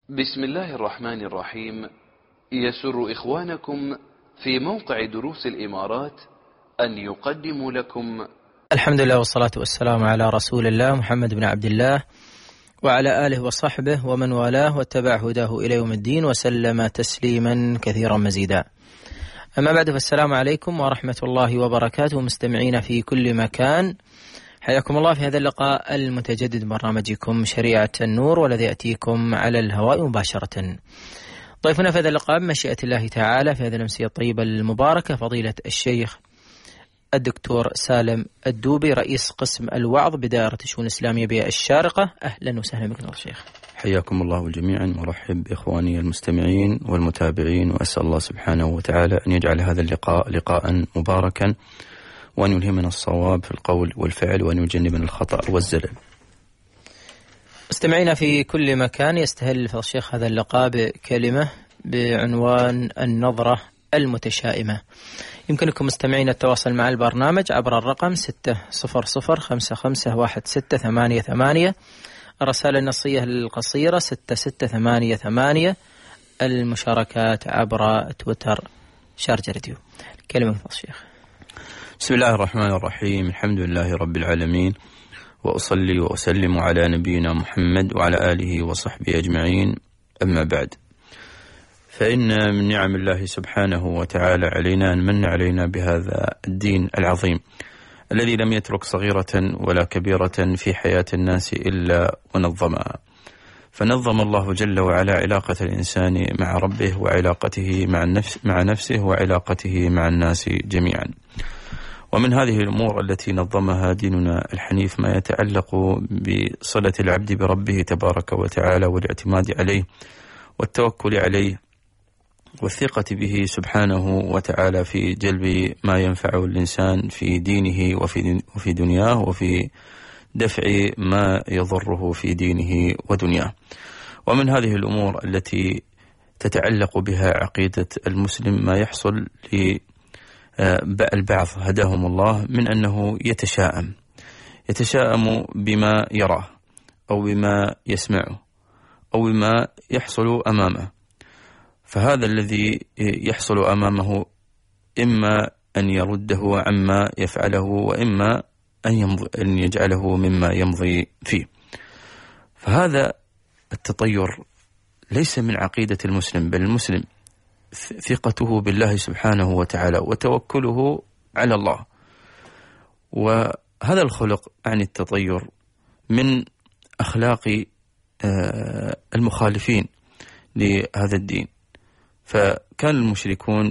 بسم الله الرحمن الرحيم. يسر إخوانكم في موقع دروس الإمارات أن يقدموا لكم الحمد لله والصلاة والسلام على رسول الله محمد بن عبد الله وعلى آله وصحبه ومن والاه واتبع هداه إلى يوم الدين وسلم تسليما كثيرا مزيدا. أما بعد، فالسلام عليكم ورحمة الله وبركاته مستمعين في كل مكان، حياكم الله في هذا اللقاء المتجدد برنامجكم شريعة النور، والذي يأتيكم على الهواء مباشرة. ضيفنا في هذا اللقاء بمشيئة الله تعالى في هذه الأمسية الطيبة المباركة فضيلة الشيخ الدكتور سالم الدوبي، رئيس قسم الوعظ بدائرة الشؤون الإسلامية بالشارقة. أهلا وسهلا بكم الشيخ. حياكم الله جميعا، مرحب بإخواني المستمعين والمتابعين، وأسأل الله سبحانه وتعالى أن يجعل هذا اللقاء لقاء مباركا، وأن يلهمنا الصواب في القول والفعل، وأن يجنبنا الخطأ والزلل. مستمعينا في كل مكان، يستهل فضل الشيخ هذا اللقاء بكلمة بعنوان النظرة المتشائمة. يمكنكم مستمعين التواصل مع البرنامج عبر الرقم 600551688، الرسالة النصية القصيرة 6688، المشاركات عبر تويتر شارجة راديو. كلمة فضل الشيخ. بسم الله الرحمن الرحيم، الحمد لله رب العالمين، وأصلي وأسلم على نبينا محمد وعلى آله وصحبه أجمعين، أما بعد، فإن من نعم الله سبحانه وتعالى علينا أن من علينا بهذا الدين العظيم الذي لم يترك صغيرة ولا كبيرة في حياة الناس إلا ونظمها. فنظم الله جل وعلا علاقة الإنسان مع ربه، وعلاقته مع نفسه، وعلاقته مع الناس جميعا. ومن هذه الأمور التي نظمها ديننا الحنيف ما يتعلق بصلة العبد بربه تبارك وتعالى، والاعتماد عليه والتوكل عليه والثقة به سبحانه وتعالى في جلب ما ينفع الإنسان في دينه وفي دنياه، وفي دفع ما يضره في دينه ودنياه. ومن هذه الأمور التي تتعلق بها عقيدة المسلم ما يحصل البعض هداهم الله من أنه يتشائم بما يراه، أو بما يسمعه، أو بما يحصل أمامه. فهذا الذي يحصل أمامه إما أن يرده عما يفعله، وإما أن يجعله مما يمضي فيه. فهذا التطير ليس من عقيدة المسلم، بل المسلم ثقته بالله سبحانه وتعالى وتوكله على الله. وهذا الخلق عن التطير من أخلاق المخالفين لهذا الدين. فكان المشركون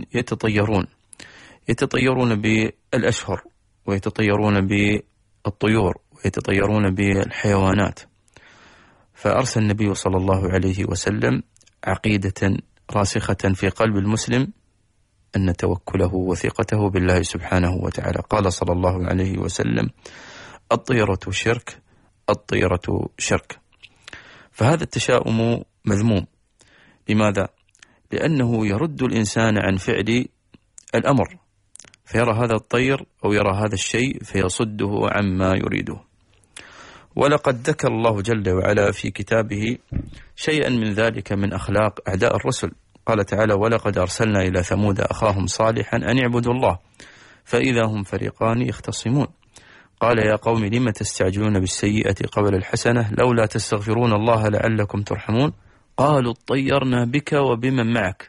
يتطيرون بالأشهر، ويتطيرون بالطيور، ويتطيرون بالحيوانات. فأرسل النبي صلى الله عليه وسلم عقيدة راسخة في قلب المسلم أن توكله وثقته بالله سبحانه وتعالى. قال صلى الله عليه وسلم: الطيرة شرك، الطيرة شرك. فهذا التشاؤم مذموم. لماذا؟ لأنه يرد الإنسان عن فعل الأمر، فيرى هذا الطير أو يرى هذا الشيء فيصده عما يريده. ولقد ذكر الله جل وعلا في كتابه شيئا من ذلك من أخلاق أعداء الرسل. قال تعالى: ولقد أرسلنا إلى ثمود أخاهم صالحا أن اعبدوا الله فإذا هم فريقان يختصمون. قال: يا قوم لم تستعجلون بالسيئة قبل الحسنة لولا تستغفرون الله لعلكم ترحمون. قالوا اطيرنا بك وبمن معك.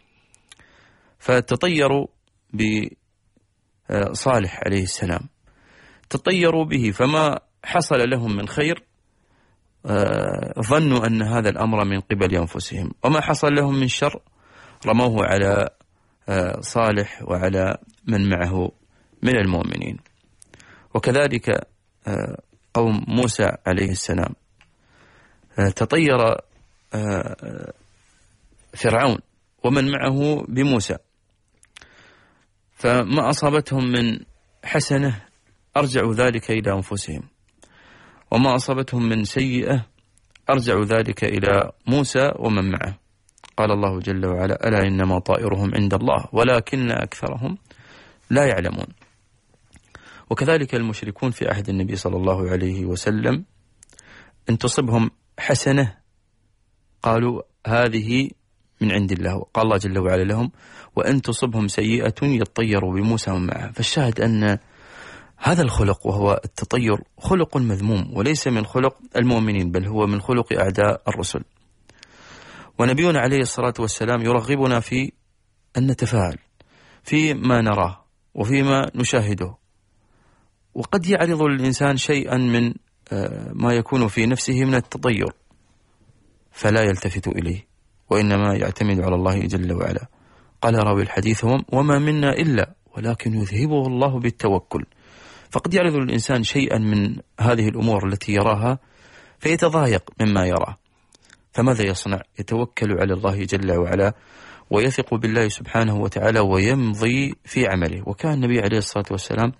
فتطيروا بصالح عليه السلام، تطيروا به، فما حصل لهم من خير ظنوا أن هذا الأمر من قبل أنفسهم، وما حصل لهم من شر رموه على صالح وعلى من معه من المؤمنين. وكذلك قوم موسى عليه السلام، تطير فرعون ومن معه بموسى، فما أصابتهم من حسنة أرجعوا ذلك إلى أنفسهم، وما أصابتهم من سيئة أرجعوا ذلك إلى موسى ومن معه. قال الله جل وعلا: ألا إنما طائرهم عند الله ولكن أكثرهم لا يعلمون. وكذلك المشركون في عهد النبي صلى الله عليه وسلم، إن تصبهم حسنة قالوا هذه من عند الله. قال الله جل وعلا لهم وإن تصبهم سيئة يطيروا بموسى ومن معه. فالشاهد أن هذا الخلق وهو التطير خلق مذموم، وليس من خلق المؤمنين، بل هو من خلق أعداء الرسل. ونبينا عليه الصلاة والسلام يرغبنا في أن نتفاعل فيما نراه وفيما نشاهده. وقد يعرض الإنسان شيئا من ما يكون في نفسه من التطير فلا يلتفت إليه، وإنما يعتمد على الله جل وعلا. قال راوي الحديث وما منا إلا ولكن يذهبه الله بالتوكل. فقد يعرض الإنسان شيئا من هذه الأمور التي يراها فيتضايق مما يراه، فماذا يصنع؟ يتوكل على الله جل وعلا ويثق بالله سبحانه وتعالى ويمضي في عمله. وكان النبي عليه الصلاة والسلام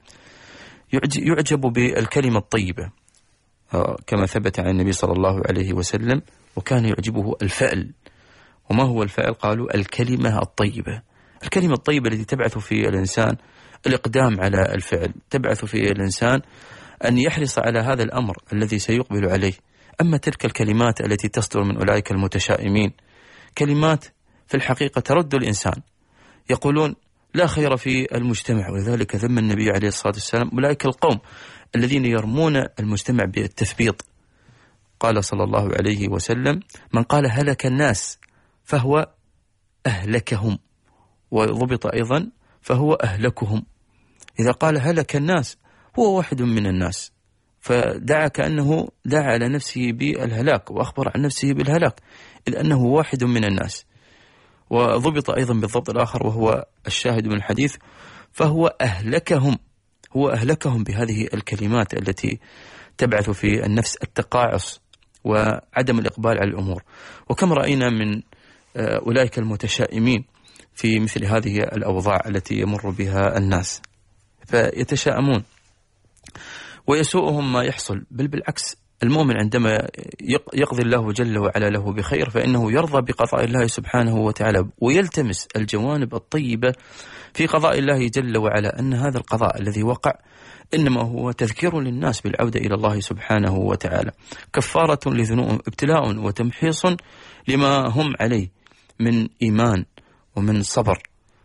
يعجب بالكلمة الطيبة كما ثبت عن النبي صلى الله عليه وسلم، وكان يعجبه الفعل. وما هو الفعل؟ قالوا الكلمة الطيبة. الكلمة الطيبة التي تبعث في الإنسان الإقدام على الفعل، تبعث في الإنسان أن يحرص على هذا الأمر الذي سيقبل عليه. أما تلك الكلمات التي تصدر من أولئك المتشائمين كلمات في الحقيقة ترد الإنسان، يقولون لا خير في المجتمع. ولذلك ذم النبي عليه الصلاة والسلام أولئك القوم الذين يرمون المجتمع بالتثبيط. قال صلى الله عليه وسلم من قال هلك الناس فهو أهلكهم، وضبط أيضا فهو أهلكهم. إذا قال هلك الناس هو واحد من الناس، فدعا كأنه دعا على نفسه بالهلاك وأخبر عن نفسه بالهلاك، إذ أنه واحد من الناس. وضبط أيضا بالضبط الآخر وهو الشاهد من الحديث فهو أهلكهم، هو أهلكهم بهذه الكلمات التي تبعث في النفس التقاعس وعدم الإقبال على الأمور. وكم رأينا من أولئك المتشائمين في مثل هذه الأوضاع التي يمر بها الناس، فيتشائمون ويسوءهم ما يحصل. بل بالعكس، المؤمن عندما يقضي الله جل وعلا له بخير فإنه يرضى بقضاء الله سبحانه وتعالى ويلتمس الجوانب الطيبة في قضاء الله جل وعلا، أن هذا القضاء الذي وقع إنما هو تذكير للناس بالعودة إلى الله سبحانه وتعالى، كفارة لذنوبهم، ابتلاء وتمحيص لما هم عليه من إيمان ومن صبر.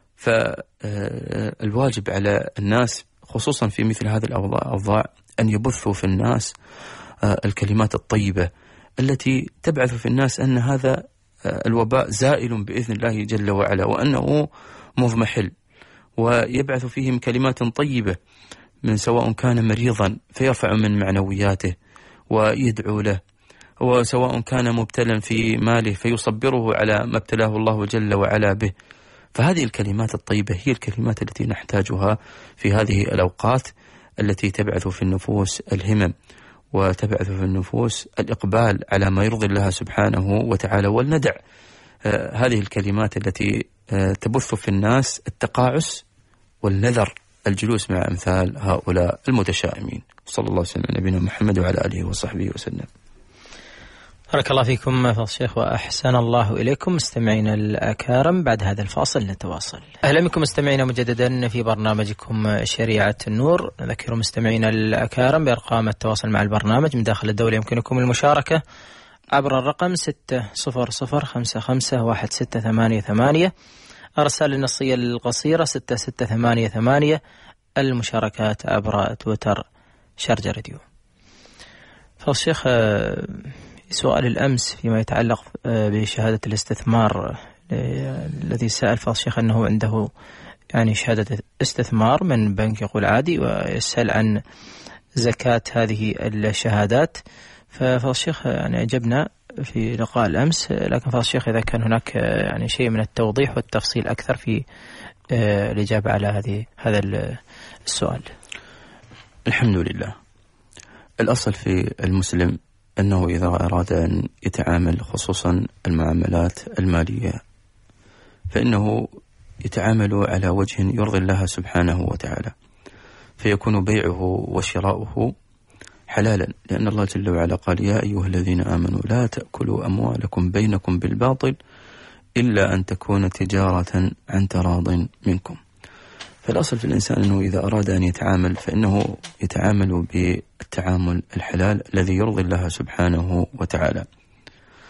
فالواجب على الناس خصوصا في مثل هذه الأوضاع أن يبثوا في الناس الكلمات الطيبة التي تبعث في الناس أن هذا الوباء زائل بإذن الله جل وعلا وأنه مضمحل، ويبعث فيهم كلمات طيبة من سواء كان مريضا فيرفع من معنوياته ويدعو له، وسواء كان مبتلا في ماله فيصبره على ما ابتلاه الله جل وعلا به. فهذه الكلمات الطيبة هي الكلمات التي نحتاجها في هذه الأوقات التي تبعث في النفوس الهمم وتبعث في النفوس الإقبال على ما يرضي الله سبحانه وتعالى. ولندع هذه الكلمات التي تبث في الناس التقاعس والنذر الجلوس مع أمثال هؤلاء المتشائمين. صلى الله وسلم على نبينا محمد وعلى آله وصحبه وسلم. بارك الله فيكم فضيلة الشيخ وأحسن الله إليكم. مستمعينا الأكارم، بعد هذا الفاصل نتواصل. أهلا بكم مستمعينا مجددا في برنامجكم شريعة النور. نذكر مستمعينا الأكارم بأرقام التواصل مع البرنامج من داخل الدولة. يمكنكم المشاركة عبر الرقم 600551688، الرسائل النصية القصيرة 6688، المشاركات عبر تويتر شارجة راديو. فالشيخ سؤال الأمس فيما يتعلق بشهادة الاستثمار الذي سأل فالشيخ أنه عنده يعني شهادة استثمار من بنك يقول عادي، ويسأل عن زكاة هذه الشهادات. فالشيخ يعني أجبنا في لقاء الأمس، لكن فالشيخ إذا كان هناك يعني شيء من التوضيح والتفصيل أكثر في الإجابة على هذا السؤال. الحمد لله. الأصل في المسلم أنه إذا أراد أن يتعامل خصوصا المعاملات المالية فإنه يتعامل على وجه يرضي الله سبحانه وتعالى، فيكون بيعه وشراؤه حلالا، لأن الله جل وعلا قال يا أيها الذين آمنوا لا تأكلوا أموالكم بينكم بالباطل إلا أن تكون تجارة عن تراض منكم. فالأصل في الإنسان أنه إذا أراد أن يتعامل فإنه يتعامل بالتعامل الحلال الذي يرضي الله سبحانه وتعالى.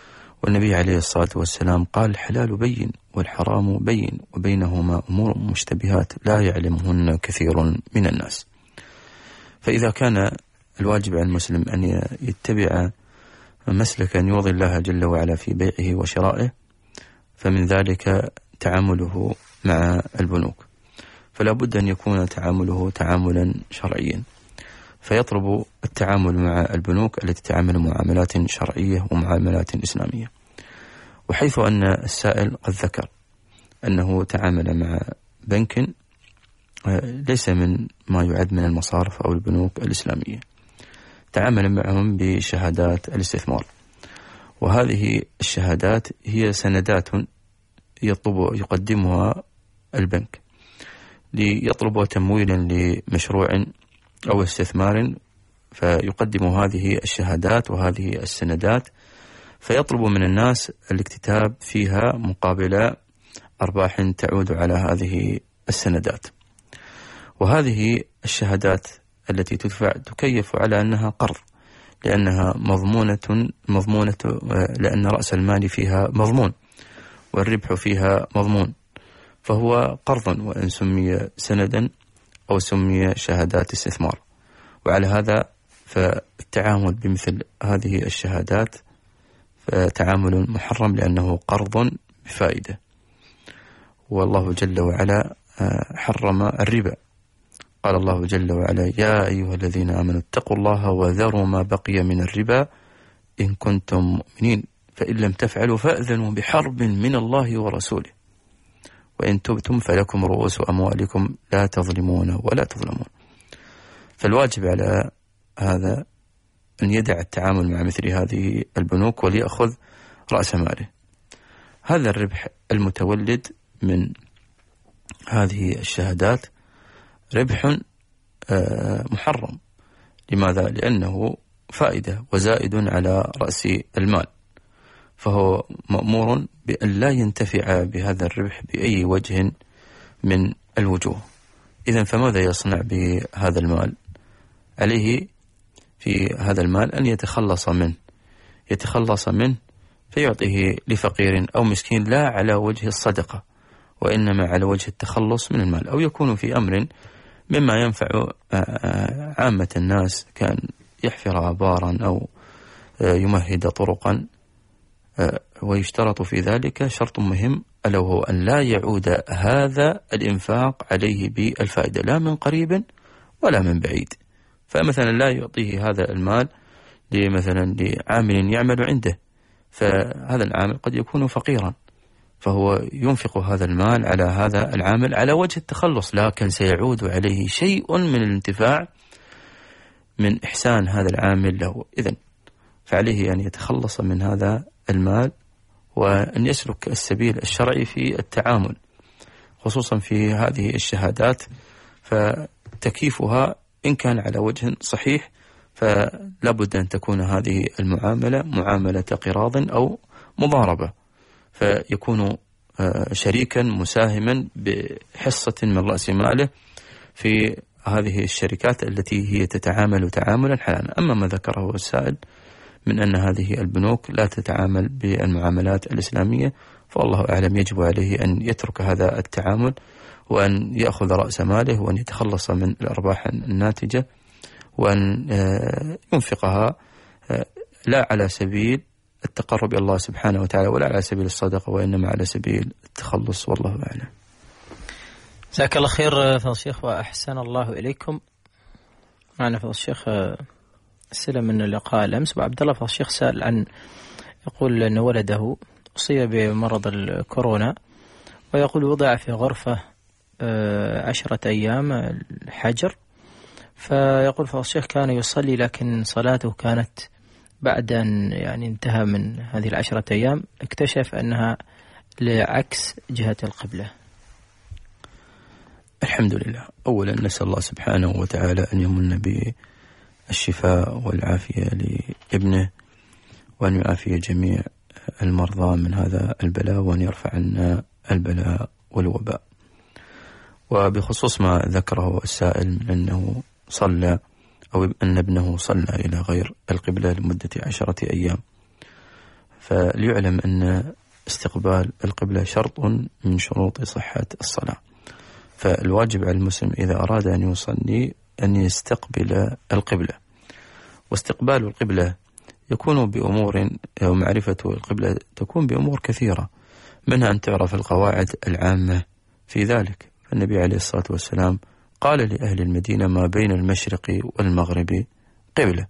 والنبي عليه الصلاة والسلام قال: الحلال بين والحرام بين وبينهما أمور مشتبهات لا يعلمهن كثير من الناس. فإذا كان الواجب على المسلم أن يتبع مسلكا يرضي الله جل وعلا في بيعه وشرائه، فمن ذلك تعامله مع البنوك، فلا بد أن يكون تعامله تعاملا شرعيا، فيطلب التعامل مع البنوك التي تعامل معاملات شرعية ومعاملات إسلامية. وحيث أن السائل قد ذكر أنه تعامل مع بنك ليس من ما يعد من المصارف أو البنوك الإسلامية، تعامل معهم بشهادات الاستثمار، وهذه الشهادات هي سندات يقدمها البنك ليطلب تمويلا لمشروع أو استثمار، فيقدم هذه الشهادات وهذه السندات، فيطلب من الناس الاكتتاب فيها مقابل أرباح تعود على هذه السندات. وهذه الشهادات التي تدفع تكيف على أنها قرض، لأنها مضمونة لأن رأس المال فيها مضمون والربح فيها مضمون، فهو قرض وإن سمي سندا أو سمي شهادات استثمار. وعلى هذا فالتعامل بمثل هذه الشهادات تعامل محرم لأنه قرض بفائدة. والله جل وعلا حرم الربا، قال الله جل وعلا: يا أيها الذين آمنوا اتقوا الله وذروا ما بقي من الربا إن كنتم مؤمنين فإن لم تفعلوا فأذنوا بحرب من الله ورسوله وإن تبتم فلكم رؤوس أموالكم لا تظلمون ولا تظلمون. فالواجب على هذا أن يدع التعامل مع مثل هذه البنوك وليأخذ رأس ماله. هذا الربح المتولد من هذه الشهادات ربح محرم. لماذا؟ لأنه فائدة وزائد على رأس المال، فهو مأمور بأن لا ينتفع بهذا الربح بأي وجه من الوجوه. إذن فماذا يصنع بهذا المال؟ عليه في هذا المال أن يتخلص منه فيعطيه لفقير أو مسكين، لا على وجه الصدقة وإنما على وجه التخلص من المال، أو يكون في أمر مما ينفع عامة الناس، كان يحفر آبارا أو يمهد طرقا، ويشترط في ذلك شرط مهم ألا وهو أن لا يعود هذا الإنفاق عليه بالفائدة لا من قريب ولا من بعيد. فمثلا لا يعطيه هذا المال مثلا لعامل يعمل عنده، فهذا العامل قد يكون فقيرا، فهو ينفق هذا المال على هذا العامل على وجه التخلص، لكن سيعود عليه شيء من الانتفاع من إحسان هذا العامل له. إذن فعليه أن يتخلص من هذا المال وأن يسلك السبيل الشرعي في التعامل، خصوصا في هذه الشهادات، فتكييفها إن كان على وجه صحيح فلا بد أن تكون هذه المعاملة معاملة قراض أو مضاربة، فيكون شريكا مساهما بحصة من رأس ماله في هذه الشركات التي هي تتعامل تعاملا حلالا. أما ما ذكره السائل من أن هذه البنوك لا تتعامل بالمعاملات الإسلامية، فالله أعلم يجب عليه أن يترك هذا التعامل وأن يأخذ رأس ماله وأن يتخلص من الأرباح الناتجة وأن ينفقها لا على سبيل التقرب إلى الله سبحانه وتعالى ولا على سبيل الصدقة، وإنما على سبيل التخلص، والله أعلم. جزاك الله خير فضل الشيخ وأحسن الله إليكم. معنا فضل الشيخ أسئلة من اللقاء الأمس. أبو عبد الله فضل الشيخ سأل عن، يقول أن ولده أصيب بمرض الكورونا، ويقول وضع في غرفة 10 أيام الحجر، فيقول فضل الشيخ كان يصلي لكن صلاته كانت بعد أن انتهى من هذه 10 أيام اكتشف أنها لعكس جهة القبلة. الحمد لله. أولا نسأل الله سبحانه وتعالى أن يمن بالشفاء والعافية لابنه، وأن يعافي جميع المرضى من هذا البلاء، وأن يرفع عنا البلاء والوباء. وبخصوص ما ذكره السائل من أنه صلى أو أن ابنه صلى إلى غير القبلة لمدة 10 أيام، فليعلم أن استقبال القبلة شرط من شروط صحة الصلاة، فالواجب على المسلم إذا أراد أن يصلي أن يستقبل القبلة. واستقبال القبلة يكون بأمور، أو معرفة القبلة تكون بأمور كثيرة، منها أن تعرف القواعد العامة في ذلك. فالنبي عليه الصلاة والسلام قال لأهل المدينة: ما بين المشرق والمغرب قبلة.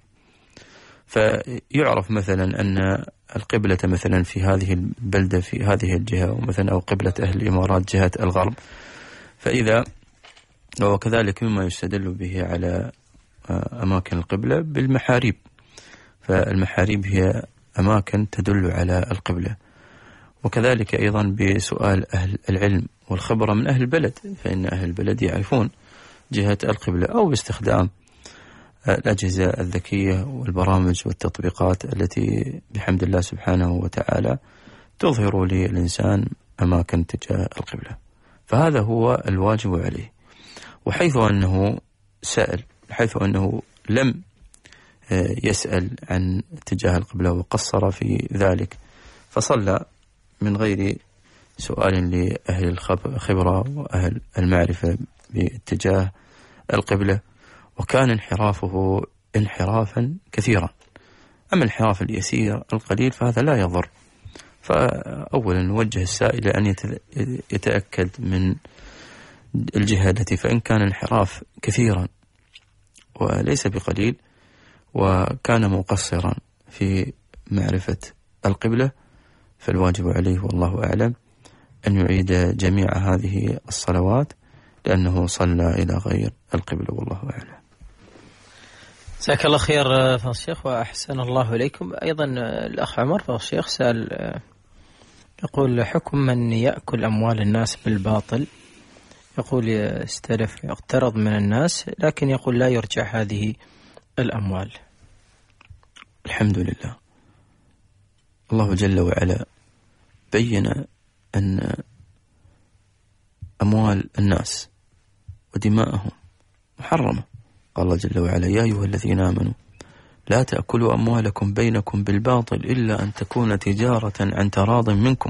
فيعرف مثلا أن القبلة مثلا في هذه البلدة في هذه الجهة، ومثلا أو قبلة أهل الإمارات جهة الغرب. فإذا وكذلك مما يستدل به على أماكن القبلة بالمحاريب، فالمحاريب هي أماكن تدل على القبلة. وكذلك أيضا بسؤال أهل العلم والخبرة من أهل البلد، فإن أهل البلد يعرفون جهة القبلة، أو باستخدام الأجهزة الذكية والبرامج والتطبيقات التي بحمد الله سبحانه وتعالى تظهر للإنسان أماكن تجاه القبلة. فهذا هو الواجب عليه. وحيث أنه سأل، حيث أنه لم يسأل عن اتجاه القبلة وقصر في ذلك، فصلى من غير سؤال لأهل الخبرة وأهل المعرفة باتجاه القبلة، وكان انحرافه انحرافا كثيرا. أما الانحراف اليسير القليل فهذا لا يضر. فأولا نوجه السائل أن يتأكد من الجهة التي، فإن كان انحراف كثيرا وليس بقليل وكان مقصرا في معرفة القبلة، فالواجب عليه والله أعلم أن يعيد جميع هذه الصلوات، لأنه صلى إلى غير القبلة والله أعلم. جزاك الله خير فضيلة الشيخ وأحسن الله إليكم. أيضا الأخ عمر فضيلة الشيخ سأل، يقول: حكم من يأكل أموال الناس بالباطل، يقول يستلف يقترض من الناس، لكن يقول لا يرجع هذه الأموال. الحمد لله، الله جل وعلا بين أن أموال الناس ودماءهم محرمة. قال الله جل وعلا: يا أيها الذين آمنوا لا تأكلوا أموالكم بينكم بالباطل إلا أن تكون تجارة عن تراض منكم.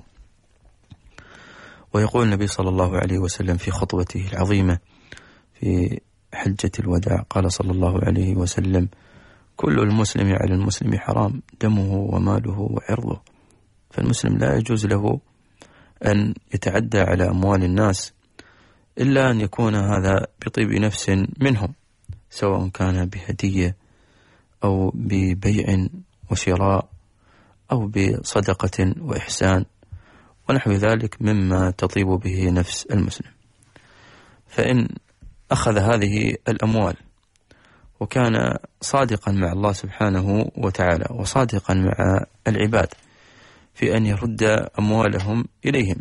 ويقول النبي صلى الله عليه وسلم في خطبته العظيمة في حجة الوداع، قال صلى الله عليه وسلم: كل المسلم على المسلم حرام دمه وماله وعرضه. فالمسلم لا يجوز له أن يتعدى على أموال الناس إلا أن يكون هذا بطيب نفس منهم، سواء كان بهدية أو ببيع وشراء أو بصدقة وإحسان ونحو ذلك مما تطيب به نفس المسلم. فإن أخذ هذه الأموال وكان صادقا مع الله سبحانه وتعالى وصادقا مع العباد في أن يرد أموالهم إليهم،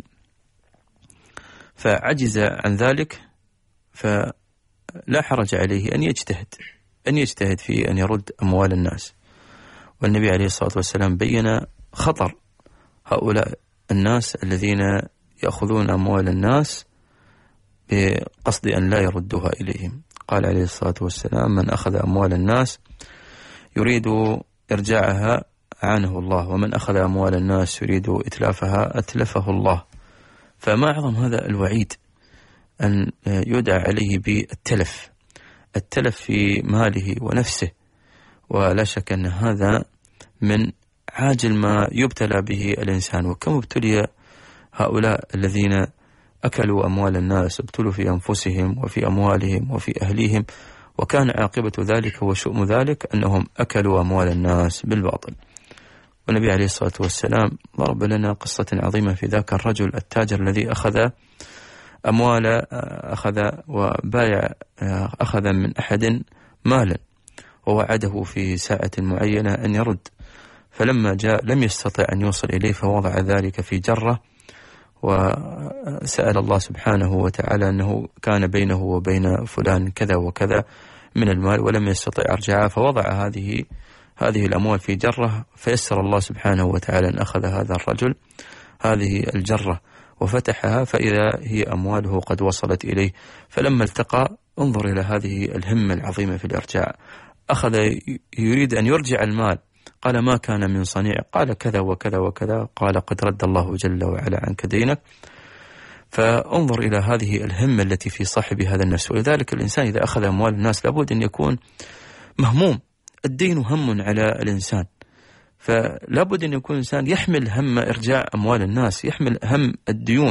فعجز عن ذلك، فلا حرج عليه أن يجتهد في أن يرد أموال الناس. والنبي عليه الصلاة والسلام بين خطر هؤلاء الناس الذين يأخذون أموال الناس بقصد أن لا يردوها إليهم. قال عليه الصلاة والسلام: من أخذ أموال الناس يريد إرجاعها أعانه الله، ومن أخذ أموال الناس يريد إتلافها أتلفه الله. فما أعظم هذا الوعيد أن يدعى عليه بالتلف، التلف في ماله ونفسه. ولا شك أن هذا من عاجل ما يبتلى به الإنسان. وكم ابتلي هؤلاء الذين أكلوا أموال الناس، ابتلوا في أنفسهم وفي أموالهم وفي أهليهم، وكان عاقبة ذلك وشؤم ذلك أنهم أكلوا أموال الناس بالباطل. والنبي عليه الصلاة والسلام ضرب لنا قصة عظيمة في ذاك الرجل التاجر الذي أخذ وبايع أخذ من أحد مالا ووعده في ساعة معينة أن يرد، فلما جاء لم يستطع أن يوصل إليه، فوضع ذلك في جرة وسأل الله سبحانه وتعالى أنه كان بينه وبين فلان كذا وكذا من المال ولم يستطع أرجعها، فوضع هذه الأموال في جرة، فيسر الله سبحانه وتعالى أن أخذ هذا الرجل هذه الجرة وفتحها، فإذا هي أمواله قد وصلت إليه. فلما التقى، انظر إلى هذه الهمة العظيمة في الإرجاع، أخذ يريد أن يرجع المال قال ما كان من صنيع، قال كذا وكذا وكذا، قال قد رد الله جل وعلا عنك دينك. فانظر إلى هذه الهمة التي في صاحب هذا النفس. ولذلك الإنسان إذا أخذ أموال الناس لابد أن يكون مهموم. الدين هم على الإنسان، فلابد أن يكون الإنسان يحمل هم إرجاع أموال الناس، يحمل هم الديون،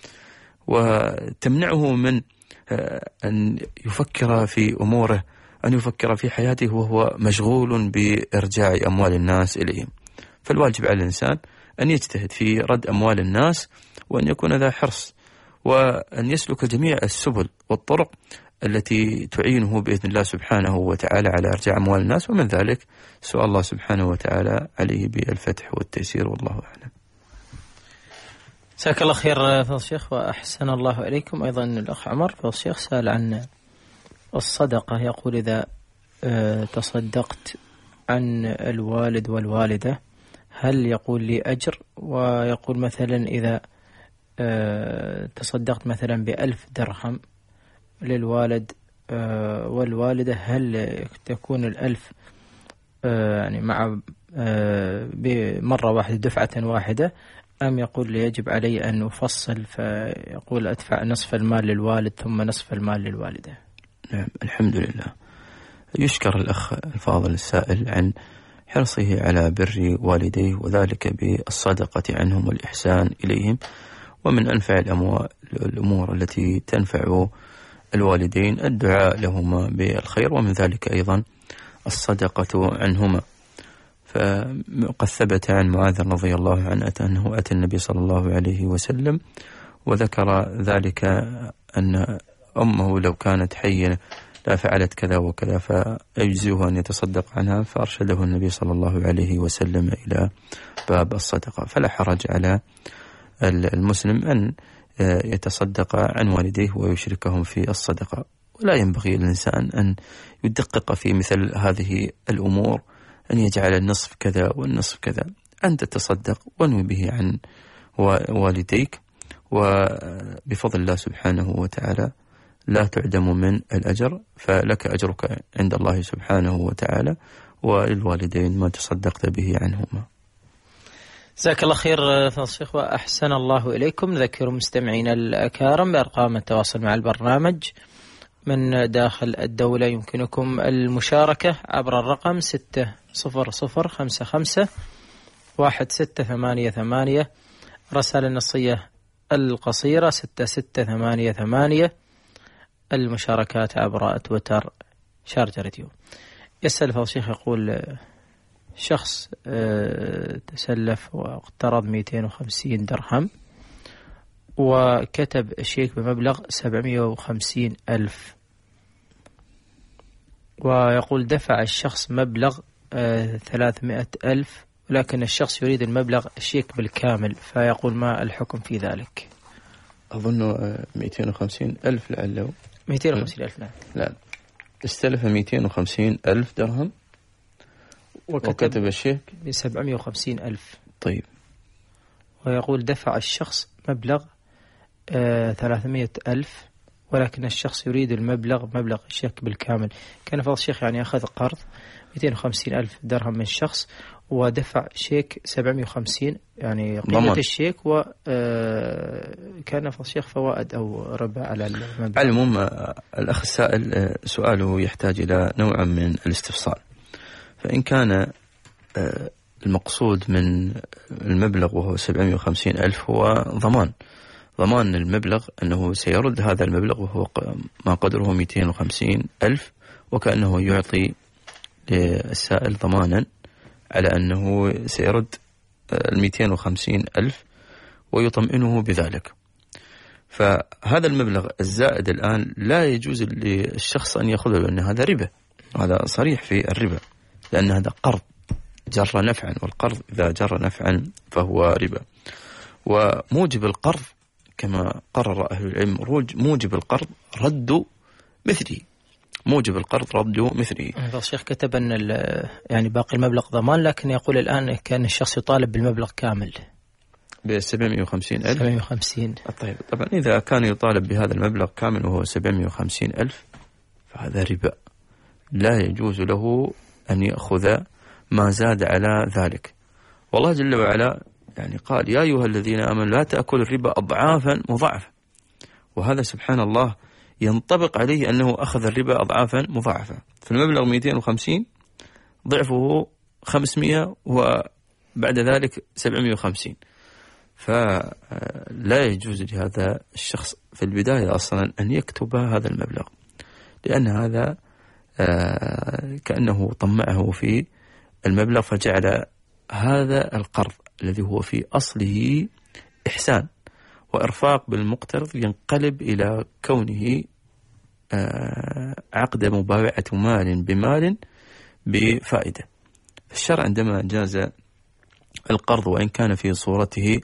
وتمنعه من أن يفكر في أموره، أن يفكر في حياته وهو مشغول بإرجاع أموال الناس إليهم. فالواجب على الإنسان أن يجتهد في رد أموال الناس، وأن يكون ذا حرص، وأن يسلك جميع السبل والطرق التي تعينه بإذن الله سبحانه وتعالى على إرجاع أموال الناس، ومن ذلك سؤال الله سبحانه وتعالى عليه بالفتح والتيسير، والله أعلم. جزاك الله خير فضل الشيخ وأحسن الله إليكم. أيضا الأخ عمر فضل الشيخ سأل عن الصدقة، يقول إذا تصدقت عن الوالد والوالدة هل يقول لي أجر؟ ويقول مثلا إذا تصدقت مثلا ب1000 درهم للوالد والوالدة هل تكون 1000 يعني مع بمرة واحدة دفعة واحدة، أم يقول لي يجب علي أن أفصل فيقول أدفع نصف المال للوالد ثم نصف المال للوالدة؟ نعم، الحمد لله. يشكر الأخ الفاضل السائل عن حرصه على بر والديه، وذلك بالصدقة عنهم والإحسان إليهم. ومن أنفع الأمور التي تنفع الوالدين الدعاء لهما بالخير، ومن ذلك أيضا الصدقة عنهما. فقد ثبت عن معاذ رضي الله عنه أنه أتى النبي صلى الله عليه وسلم وذكر ذلك أن أمه لو كانت حية لا فعلت كذا وكذا فيجزيه أن يتصدق عنها، فأرشده النبي صلى الله عليه وسلم إلى باب الصدقة. فلا حرج على المسلم أن يتصدق عن والديه ويشركهم في الصدقة، ولا ينبغي للإنسان أن يدقق في مثل هذه الأمور، أن يجعل النصف كذا والنصف كذا. أنت تصدق وانوي به عن والديك، وبفضل الله سبحانه وتعالى لا تعدم من الأجر، فلك أجرك عند الله سبحانه وتعالى، وللوالدين ما تصدقت به عنهما. جزاك الله خير فضل الشيخ وأحسن الله إليكم. نذكر مستمعينا الأكارم بأرقام التواصل مع البرنامج من داخل الدولة. يمكنكم المشاركة عبر الرقم 600551688، رسالة النصية القصيرة 6688، المشاركات عبر تويتر شارجة راديو. يسأل فضل الشيخ يقول شخص تسلف واقترض 250 درهم وكتب شيك بمبلغ 750,000، ويقول دفع الشخص مبلغ 300,000، ولكن الشخص يريد المبلغ الشيك بالكامل، فيقول ما الحكم في ذلك؟ أظن 250,000 لعله. 250,000 نعم. لا، استلف 250,000 درهم وكتب الشيك ب750,000. طيب. ويقول دفع الشخص مبلغ 300,000، ولكن الشخص يريد مبلغ الشيك بالكامل. كان فضل الشيخ يعني أخذ قرض 250,000 درهم من شخص ودفع شيك 750، يعني قيمة الشيك، وكان فضل الشيخ فوائد أو ربا على المبلغ. على العموم الأخ السائل سؤاله يحتاج إلى نوع من الاستفصال. فإن كان المقصود من المبلغ وهو 750,000 هو ضمان المبلغ أنه سيرد هذا المبلغ وهو ما قدره 250,000، وكأنه يعطي للسائل ضمانا على أنه سيرد 250,000 ويطمئنه بذلك. فهذا المبلغ الزائد الآن لا يجوز للشخص أن يأخذه، لأن هذا ربا، هذا صريح في الربا، لأن هذا قرض جر نفعا، والقرض إذا جر نفعا فهو ربا. وموجب القرض كما قرر أهل العلم، موجب القرض رد مثله، موجب القرض رد مثله. الشيخ كتب أن يعني باقي المبلغ ضمان، لكن يقول الآن كان الشخص يطالب بالمبلغ كامل ب750,000. 750. طيب، طبعا إذا كان يطالب بهذا المبلغ كامل وهو 750,000 فهذا ربا، لا يجوز له أن يأخذ ما زاد على ذلك. والله جل وعلا يعني قال يا أيها الذين آمنوا لا تأكلوا الربا أضعافا مضاعفة، وهذا سبحان الله ينطبق عليه أنه أخذ الربا أضعافا مضاعفة. في المبلغ 250 ضعفه 500 وبعد ذلك 750. فلا يجوز لهذا الشخص في البداية أصلا أن يكتب هذا المبلغ، لأن هذا كأنه طمعه في المبلغ فجعل هذا القرض الذي هو في أصله إحسان وإرفاق بالمقترض ينقلب إلى كونه عقد مبايعة مال بمال بفائدة. الشرع عندما جاز القرض وإن كان في صورته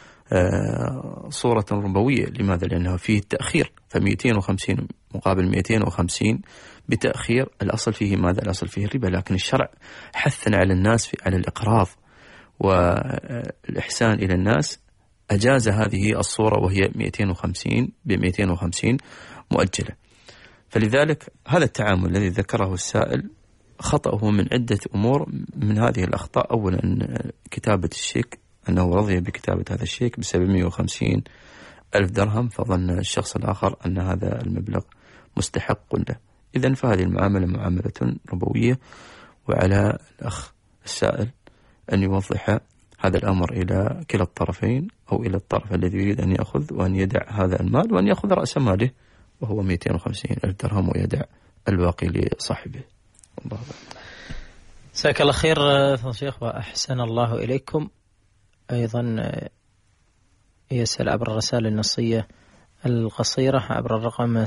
صورة ربوية، لماذا؟ لأنه فيه التأخير، ف250 مقابل 250 بتأخير، الأصل فيه ماذا؟ الأصل فيه الربا، لكن الشرع حثنا على الناس على الإقراض والإحسان إلى الناس، أجاز هذه الصورة وهي 250 ب250 مؤجلة. فلذلك هذا التعامل الذي ذكره السائل خطأه من عدة أمور. من هذه الأخطاء أولا كتابة الشيك، أنه رضي بكتابة هذا الشيك ب750 ألف درهم، فظن الشخص الآخر أن هذا المبلغ مستحق له. إذن فهذه المعاملة معاملة ربوية، وعلى الأخ السائل أن يوضح هذا الأمر إلى كلا الطرفين أو إلى الطرف الذي يريد أن يأخذ، وأن يدع هذا المال وأن يأخذ رأس ماله وهو 250 ألف درهم ويدع الباقي لصاحبه. الله جزاك الله خير فضيلة الشيخ وأحسن الله إليكم. أيضا يسأل عبر الرسالة النصية القصيرة عبر الرقم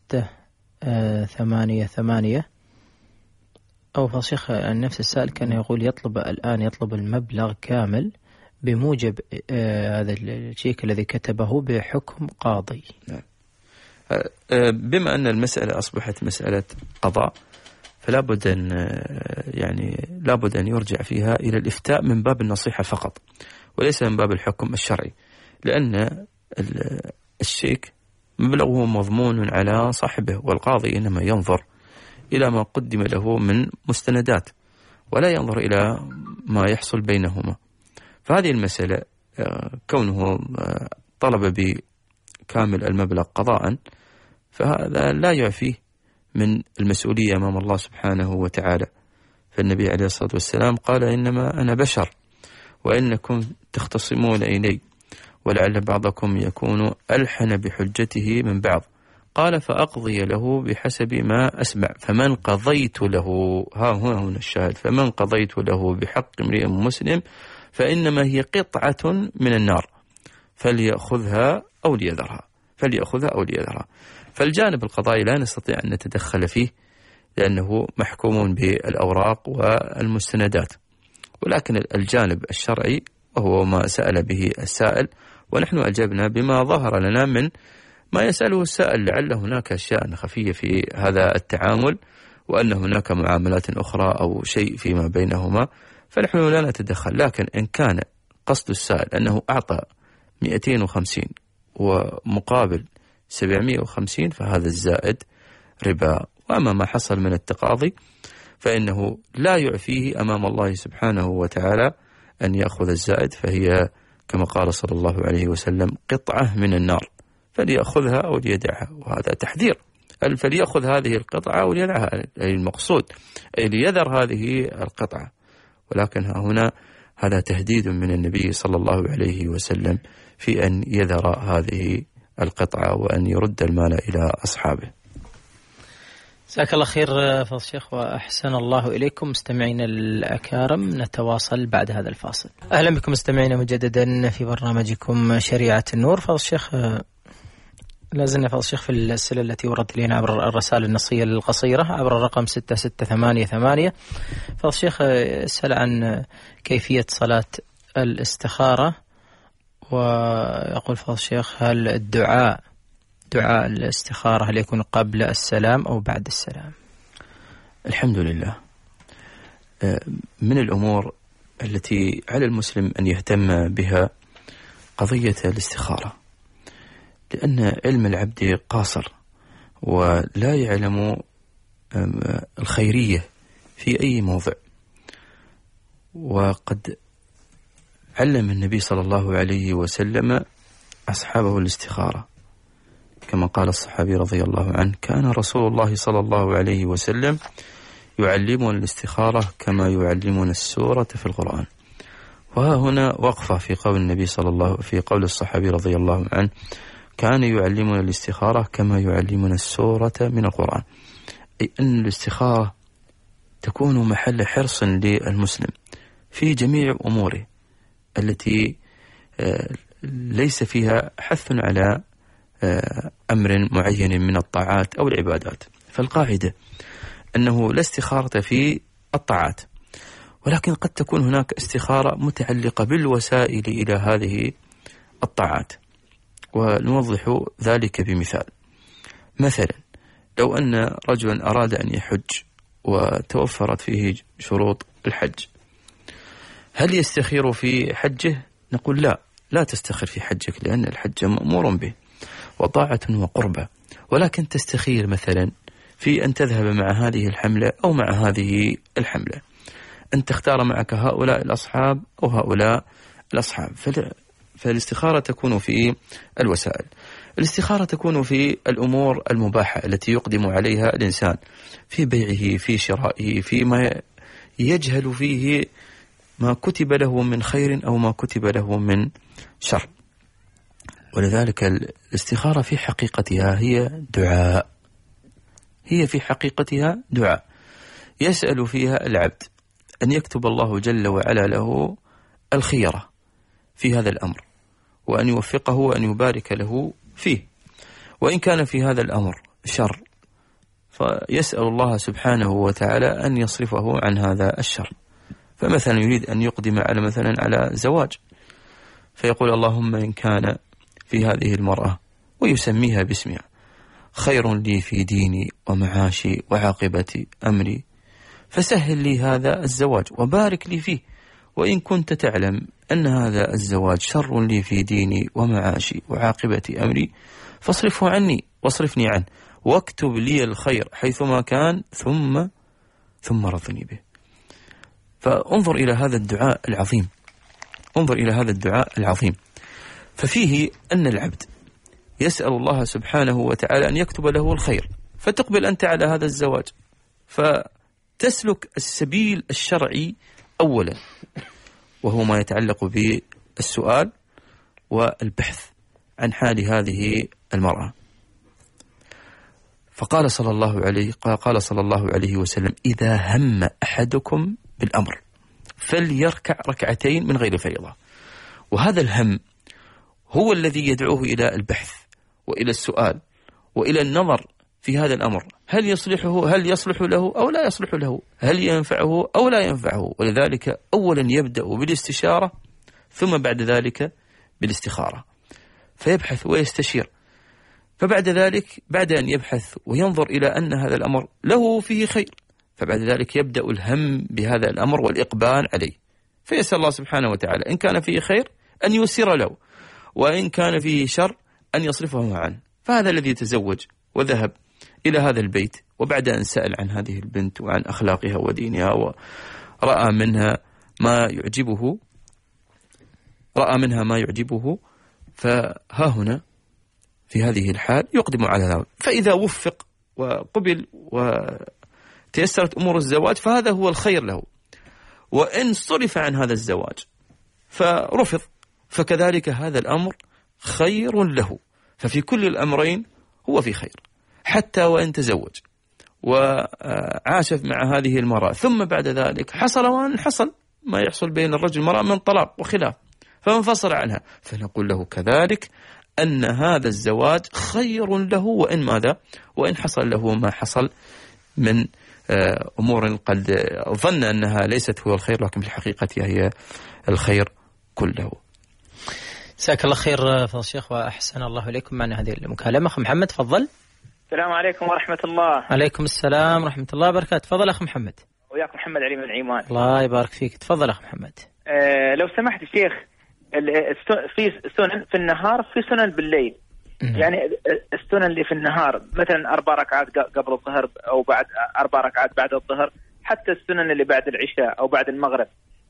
6688 أو فضيلة الشيخ نفس السائل كان يقول يطلب المبلغ كامل بموجب هذا الشيك الذي كتبه بحكم قاضي. بما أن المسألة أصبحت مسألة قضاء، فلا بد أن يرجع فيها إلى الإفتاء من باب النصيحة فقط، وليس من باب الحكم الشرعي، لأن الشيك مبلغه مضمون على صاحبه، والقاضي إنما ينظر إلى ما قدم له من مستندات ولا ينظر إلى ما يحصل بينهما. فهذه المسألة كونه طلب بكامل المبلغ قضاء فهذا لا يعفيه من المسؤولية أمام الله سبحانه وتعالى. فالنبي عليه الصلاة والسلام قال إنما أنا بشر وإنكم تختصمون إلي ولعل بعضكم يكون ألحن بحجته من بعض، قال فأقضي له بحسب ما أسمع، فمن قضيت له، هنا الشاهد، فمن قضيت له بحق امرئ مسلم فإنما هي قطعة من النار فليأخذها أو ليذرها. فالجانب القضائي لا نستطيع أن نتدخل فيه لأنه محكوم بالأوراق والمستندات، ولكن الجانب الشرعي وهو ما سأل به السائل، ونحن أجبنا بما ظهر لنا من ما يسأله السائل، لعل هناك أشياء خفية في هذا التعامل وأن هناك معاملات أخرى أو شيء فيما بينهما، فنحن لا نتدخل. لكن إن كان قصد السائل أنه أعطى 250 ومقابل 750 فهذا الزائد ربا. وأما ما حصل من التقاضي فإنه لا يعفيه أمام الله سبحانه وتعالى أن يأخذ الزائد، فهي كما قال صلى الله عليه وسلم قطعة من النار فليأخذها أو ليدعها، وهذا تحذير، فليأخذ هذه القطعة أو ليدعها، أي المقصود أي ليذر هذه القطعة. ولكن هنا هذا تهديد من النبي صلى الله عليه وسلم في أن يذر هذه القطعة وأن يرد المال إلى أصحابه. جزاك الله خير فضيلة الشيخ وأحسن الله إليكم. مستمعين الأكارم نتواصل بعد هذا الفاصل. أهلا بكم مستمعين مجددا في برنامجكم شريعة النور. فضيلة الشيخ لازلنا فضيلة الشيخ في الأسئلة التي وردت لنا عبر الرسائل النصية القصيرة عبر الرقم 6688. فضيلة الشيخ يسأل عن كيفية صلاة الاستخارة، ويقول فضيلة الشيخ هل دعاء الاستخارة هل يكون قبل السلام أو بعد السلام؟ الحمد لله. من الأمور التي على المسلم أن يهتم بها قضية الاستخارة، لأن علم العبد قاصر ولا يعلم الخيرية في أي موضع. وقد علم النبي صلى الله عليه وسلم أصحابه الاستخارة، كما قال الصحابي رضي الله عنه: كان رسول الله صلى الله عليه وسلم يعلمنا الاستخارة كما يعلمنا السورة في القرآن. وها هنا وقفة في قول النبي في قول الصحابي رضي الله عنه: كان يعلمنا الاستخارة كما يعلمنا السورة من القرآن، أي أن الاستخارة تكون محل حرص للمسلم في جميع أموره التي ليس فيها حث على أمر معين من الطاعات أو العبادات. فالقاعدة أنه لا استخارة في الطاعات، ولكن قد تكون هناك استخارة متعلقة بالوسائل إلى هذه الطاعات، ونوضح ذلك بمثال. مثلا لو أن رجلا أراد أن يحج وتوفرت فيه شروط الحج، هل يستخير في حجه؟ نقول لا تستخير في حجك، لأن الحج مأمور به وطاعة وقربة، ولكن تستخير مثلا في أن تذهب مع هذه الحملة أو مع هذه الحملة، أن تختار معك هؤلاء الأصحاب أو هؤلاء الأصحاب. فالاستخارة تكون في الوسائل. الاستخارة تكون في الأمور المباحة التي يقدم عليها الإنسان في بيعه، في شرائه، فيما يجهل فيه ما كتب له من خير أو ما كتب له من شر. ولذلك الاستخارة في حقيقتها هي في حقيقتها دعاء يسأل فيها العبد أن يكتب الله جل وعلا له الخيرة في هذا الأمر، وأن يوفقه وأن يبارك له فيه. وإن كان في هذا الأمر شر فيسأل الله سبحانه وتعالى أن يصرفه عن هذا الشر. فمثلا يريد أن يقدم على زواج، فيقول: اللهم إن كان في هذه المرأة، ويسميها باسمها، خير لي في ديني ومعاشي وعاقبة أمري، فسهل لي هذا الزواج وبارك لي فيه. وإن كنت تعلم أن هذا الزواج شر لي في ديني ومعاشي وعاقبة أمري، فاصرفه عني واصرفني عنه، واكتب لي الخير حيثما كان ثم رضني به. فانظر إلى هذا الدعاء العظيم، ففيه أن العبد يسأل الله سبحانه وتعالى أن يكتب له الخير، فتقبل أنت على هذا الزواج، فتسلك السبيل الشرعي أولا، وهو ما يتعلق بالسؤال والبحث عن حال هذه المرأة. فقال صلى الله عليه وسلم: إذا هم أحدكم بالأمر فليركع ركعتين من غير فريضة. وهذا الهم هو الذي يدعوه إلى البحث وإلى السؤال وإلى النظر في هذا الأمر، هل يصلح له أو لا يصلح له، هل ينفعه أو لا ينفعه. ولذلك أولا يبدأ بالاستشارة، ثم بعد ذلك بالاستخارة، فيبحث ويستشير. فبعد ذلك بعد أن يبحث وينظر إلى أن هذا الأمر له فيه خير، فبعد ذلك يبدأ الهم بهذا الأمر والإقبال عليه، فيسأل الله سبحانه وتعالى إن كان فيه خير أن يسر له، وإن كان فيه شر أن يصرفه عنه. فهذا الذي يتزوج وذهب إلى هذا البيت، وبعد أن سأل عن هذه البنت وعن أخلاقها ودينها، ورأى منها ما يعجبه، فها هنا في هذه الحال يقدم على ذلك. فإذا وفق وقبل وتيسرت أمور الزواج فهذا هو الخير له، وإن صرف عن هذا الزواج فرفض فكذلك هذا الأمر خير له. ففي كل الأمرين هو في خير، حتى وإن تزوج وعاش مع هذه المرأة، ثم بعد ذلك حصل وأن حصل ما يحصل بين الرجل والمرأة من طلاق وخلاف، فانفصل عنها، فنقول له كذلك أن هذا الزواج خير له، وإن حصل له ما حصل من أمور قد ظن أنها ليست هو الخير، لكن في الحقيقة هي الخير كله. جزاك الله خير فضل الشيخ، وأحسن الله إليكم. معنا هذه المكالمة أخ محمد، تفضل. السلام عليكم ورحمة الله. عليكم السلام ورحمة الله وبركاته. تفضل أخ محمد. وياك محمد علي من عيمان. الله يبارك فيك. تفضل أخ محمد. لو سمحت الشيخ، في سنن في النهار، في سنن بالليل. يعني السنن اللي في النهار مثلا 4 ركعات قبل الظهر أو بعد 4 ركعات بعد الظهر، حتى السنن اللي بعد العشاء أو بعد المغرب،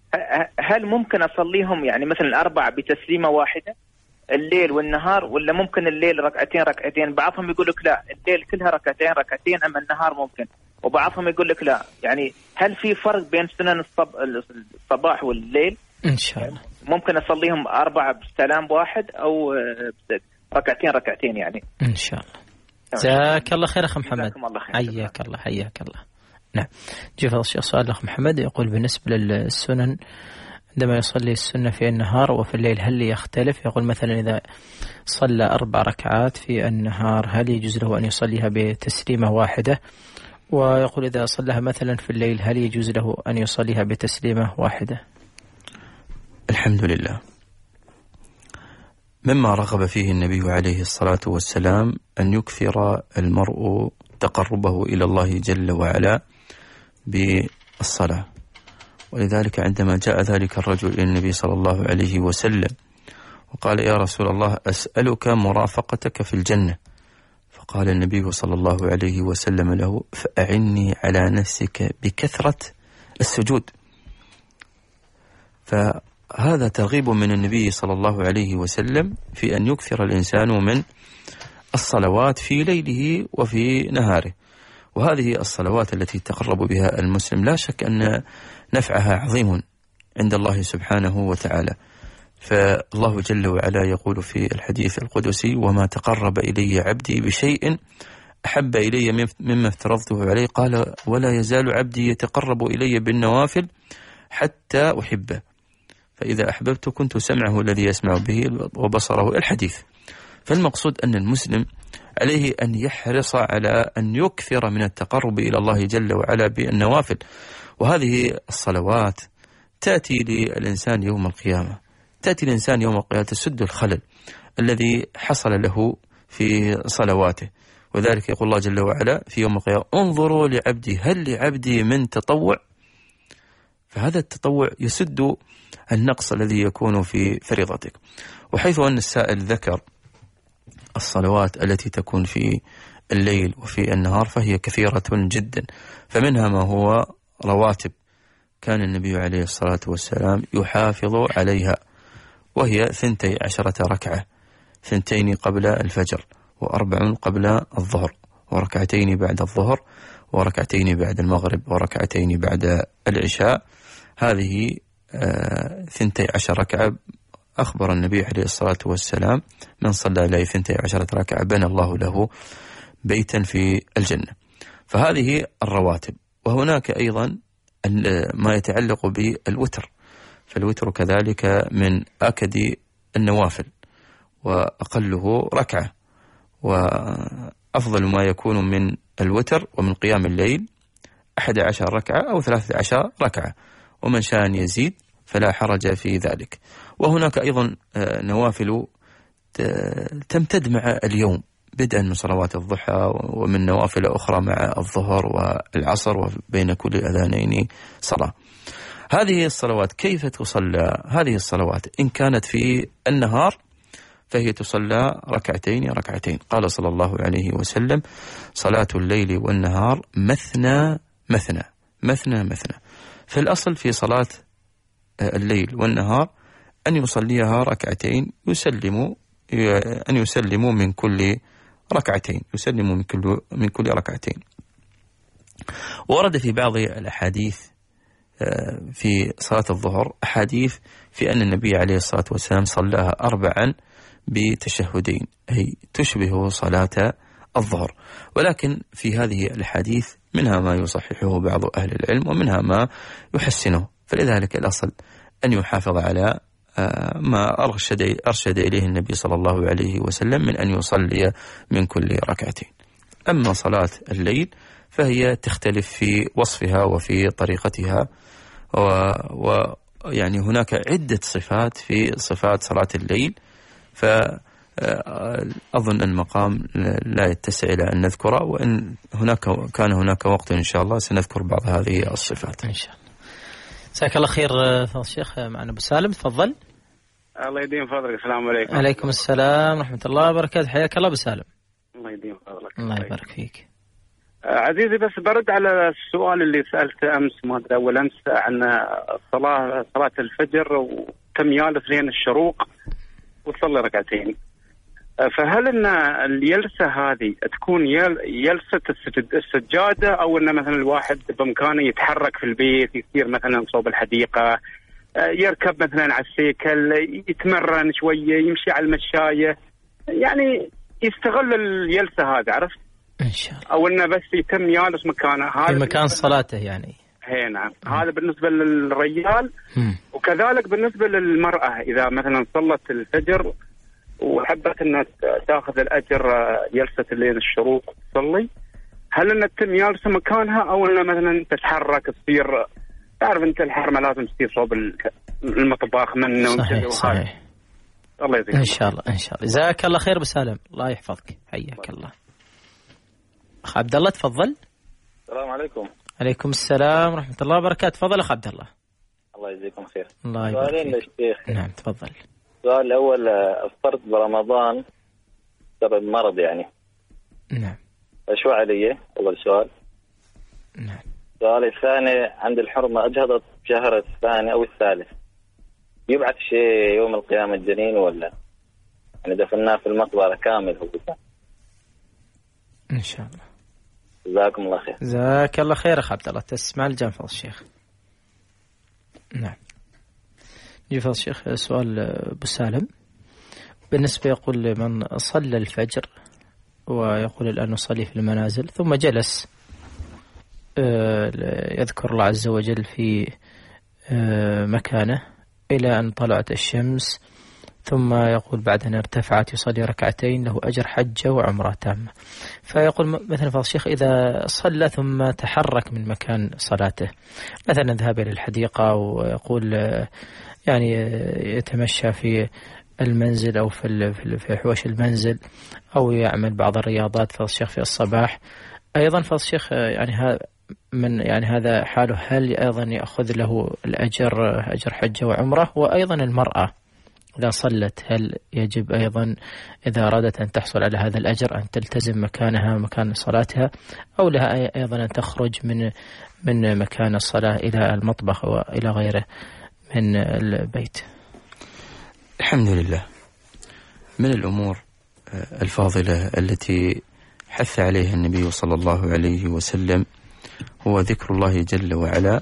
هل ممكن أصليهم يعني مثلا الأربع بتسليمة واحدة الليل والنهار، ولا ممكن الليل ركعتين؟ بعضهم يقول لك لا الليل كلها ركعتين، أما النهار ممكن، وبعضهم يقول لك لا. يعني هل في فرق بين سنن الصباح والليل؟ إن شاء الله ممكن أصليهم 4 بسلام واحد أو ركعتين يعني. إن شاء الله. جزاك الله خير أخ محمد. حياك الله. نعم. جيب هذا الشيء سؤال الأخ محمد يقول بالنسبة للسنن عندما يصلي السنة في النهار وفي الليل هل يختلف؟ يقول مثلا إذا صلى 4 ركعات في النهار هل يجوز له أن يصليها بتسليمة واحدة؟ ويقول إذا صلىها مثلا في الليل هل يجوز له أن يصليها بتسليمة واحدة؟ الحمد لله. مما رغب فيه النبي عليه الصلاة والسلام أن يكثر المرء تقربه إلى الله جل وعلا بالصلاة، ولذلك عندما جاء ذلك الرجل إلى النبي صلى الله عليه وسلم وقال يا رسول الله أسألك مرافقتك في الجنة، فقال النبي صلى الله عليه وسلم له فأعني على نفسك بكثرة السجود. فهذا ترغيب من النبي صلى الله عليه وسلم في أن يكثر الإنسان من الصلوات في ليله وفي نهاره، وهذه الصلوات التي تقرب بها المسلم لا شك أن نفعها عظيم عند الله سبحانه وتعالى. فالله جل وعلا يقول في الحديث القدسي وما تقرب إلي عبدي بشيء أحب إلي مما افترضته عليه، قال ولا يزال عبدي يتقرب إلي بالنوافل حتى أحبه، فإذا أحببت كنت سمعه الذي يسمع به وبصره. الحديث. فالمقصود أن المسلم عليه أن يحرص على أن يكثر من التقرب إلى الله جل وعلا بالنوافل، وهذه الصلوات تأتي للإنسان يوم القيامة، تسد الخلل الذي حصل له في صلواته. وذلك يقول الله جل وعلا في يوم القيامة انظروا لعبدي هل لعبدي من تطوع، فهذا التطوع يسد النقص الذي يكون في فريضتك. وحيث أن السائل ذكر الصلوات التي تكون في الليل وفي النهار فهي كثيرة جدا، فمنها ما هو رواتب كان النبي عليه الصلاة والسلام يحافظ عليها، وهي 12 ركعة، 2 قبل الفجر، و4 قبل الظهر، وركعتين بعد الظهر، وركعتين بعد المغرب، وركعتين بعد العشاء. هذه 12 ركعة. أخبر النبي عليه الصلاة والسلام من صلى إليه 12 ركعة بنى الله له بيتا في الجنة. فهذه الرواتب. وهناك أيضا ما يتعلق بالوتر، فالوتر كذلك من أكد النوافل وأقله ركعة، وأفضل ما يكون من الوتر ومن قيام الليل 11 ركعة أو 13 ركعة، ومن شاء أن يزيد فلا حرج في ذلك. وهناك أيضا نوافل تمتد مع اليوم بدءا من صلوات الضحى، ومن نوافل أخرى مع الظهر والعصر، وبين كل أذانين صلاة. هذه الصلوات كيف تصلى؟ هذه الصلوات إن كانت في النهار فهي تصلى ركعتين. قال صلى الله عليه وسلم صلاة الليل والنهار مثنى مثنى. فالأصل في صلاة الليل والنهار أن يصليها ركعتين، أن يسلموا من كل ركعتين، من كل ركعتين. ورد في بعض الأحاديث في صلاة الظهر أحاديث في أن النبي عليه الصلاة والسلام صلاها 4 بتشهدين، أي تشبه صلاة الظهر. ولكن في هذه الحديث منها ما يصححه بعض أهل العلم ومنها ما يحسنه، فلذلك الأصل أن يحافظ على ما أرشد إليه النبي صلى الله عليه وسلم من أن يصلي من كل ركعتين. أما صلاة الليل فهي تختلف في وصفها وفي طريقتها، ويعني هناك عدة صفات في صفات صلاة الليل، فأظن المقام لا يتسع إلى أن نذكره، وإن كان هناك وقت إن شاء الله سنذكر بعض هذه الصفات إن شاء الله. جزاك الله خير فضل الشيخ. معنا أبو سالم، تفضل. الله يديم فضلك. السلام عليكم. عليكم السلام ورحمة الله وبركاته. حياك الله أبو سالم. الله يديم فضلك. الله يبارك فيك. عزيزي، بس برد على السؤال اللي سألته أمس، ما أدري أول أمس، عن صلاة الفجر وكم يالس لين الشروق وتصلي ركعتين. فهل أن الجلسة هذه تكون جلسة السجادة، أو أن مثلا الواحد بإمكانه يتحرك في البيت، يصير مثلا صوب الحديقة، يركب مثلا على السيكل، يتمرن شوية، يمشي على المشاية، يعني يستغل الجلسة هذه، عرفت؟ إن شاء الله. أو أنه بس يتم جالس مكانه، في مكان صلاته يعني. هي نعم. هذا بالنسبة للرجال. وكذلك بالنسبة للمرأة، إذا مثلا صلت الفجر وحبت أنها تأخذ الأجر جلسة الليل الشروق تصلي، هل أنها تتم جالسة مكانها، أو أنها مثلا تتحرك، تصير تعرف أنت الحرمة لازم تصير صوب المطبخ منه. صحيح صحيح. الله يجزيك. إن شاء الله إن شاء الله. جزاك الله خير بسالم، الله يحفظك، حياك الله. أخ عبد الله تفضل. السلام عليكم. عليكم السلام ورحمة الله وبركاته. تفضل أخ عبد الله. الله يجزيكم خير. الله يبارك فيك. سؤالين للشيخ. نعم تفضل. السؤال الأول، أفطرت برمضان بسبب مرض يعني. نعم. شو علي؟ أول سؤال. نعم. السؤال الثاني، عند الحرمة أجهضت شهر الثاني أو الثالث، يبعث شيء يوم القيامة الجنين ولا يعني دفناه في المقبرة كامل هو؟ إن شاء الله. جزاكم الله خير. جزاك الله خير أخ عبد الله. تسمع الجنب فضل الشيخ. نعم. يجي فضل الشيخ سؤال أبو سالم، بالنسبة يقول من صلى الفجر ويقول الآن نصلي في المنازل، ثم جلس يذكر الله عز وجل في مكانه إلى أن طلعت الشمس، ثم يقول بعد أن ارتفعت يصلي ركعتين، له أجر حجة وعمرة تامة. فيقول مثلا فضل الشيخ إذا صلى ثم تحرك من مكان صلاته، مثلا ذهب إلى الحديقة ويقول يعني يتمشى في المنزل أو في حوش المنزل، أو يعمل بعض الرياضات فضل الشيخ في الصباح، أيضا فضل الشيخ يعني هذا حاله، هل أيضا يأخذ له الأجر أجر حجة وعمرة؟ وأيضا المرأة إذا صلت هل يجب أيضا إذا أرادت أن تحصل على هذا الأجر أن تلتزم مكانها مكان صلاتها، أو لها أيضا أن تخرج من مكان الصلاة إلى المطبخ وإلى غيره من البيت؟ الحمد لله. من الأمور الفاضلة التي حث عليها النبي صلى الله عليه وسلم هو ذكر الله جل وعلا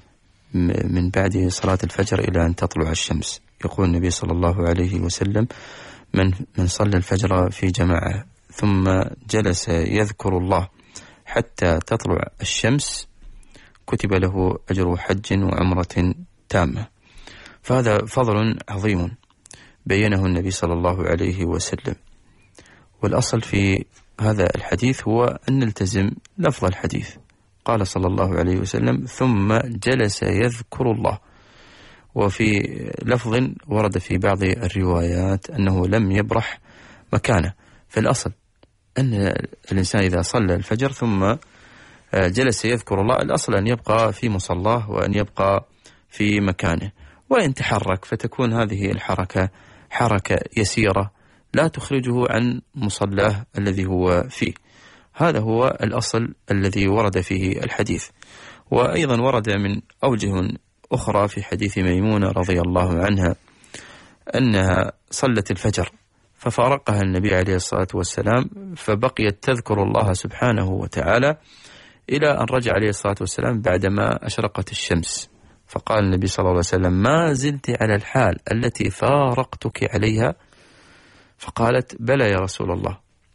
من بعد صلاة الفجر إلى أن تطلع الشمس. يقول النبي صلى الله عليه وسلم من صلى الفجر في جماعة ثم جلس يذكر الله حتى تطلع الشمس كتب له أجر حج وعمرة تامة. فهذا فضل عظيم بينه النبي صلى الله عليه وسلم. والأصل في هذا الحديث هو أن نلتزم لفظ الحديث. قال صلى الله عليه وسلم ثم جلس يذكر الله، وفي لفظ ورد في بعض الروايات أنه لم يبرح مكانه. فالأصل أن الإنسان إذا صلى الفجر ثم جلس يذكر الله، الأصل أن يبقى في مصلاه وأن يبقى في مكانه، وإن تحرك فتكون هذه الحركة حركة يسيرة لا تخرجه عن مصلاه الذي هو فيه. هذا هو الأصل الذي ورد فيه الحديث. وأيضا ورد من أوجه أخرى في حديث ميمونة رضي الله عنها أنها صلت الفجر ففارقها النبي عليه الصلاة والسلام، فبقيت تذكر الله سبحانه وتعالى إلى أن رجع عليه الصلاة والسلام بعدما أشرقت الشمس. فقال النبي صلى الله عليه وسلم ما زلت على الحال التي فارقتك عليها؟ فقالت بلى يا رسول الله.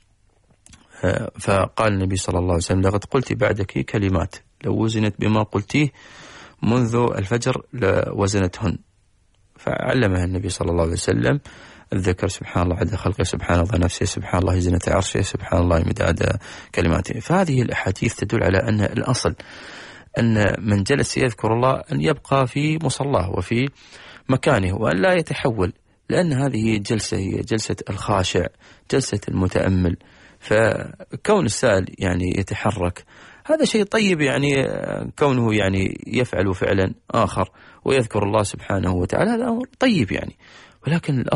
فقال النبي صلى الله عليه وسلم لقد قلت بعدك كلمات لو وزنت بما قلتيه منذ الفجر لوزنتهن. فعلمها النبي صلى الله عليه وسلم الذكر سبحان الله عدد خلقه، سبحان الله نفسه، سبحان الله زنة عرشه، سبحان الله مداد كلماته. فهذه الأحاديث تدل على أن الأصل أن من جلس يذكر الله أن يبقى في مصلاه وفي مكانه وأن لا يتحول، لأن هذه جلسة هي جلسة الخاشع، جلسة المتأمل. فكون السائل يعني يتحرك هذا شيء طيب، يعني كونه يعني يفعل فعلا آخر ويذكر الله سبحانه وتعالى هذا أمر طيب يعني، ولكن الأصل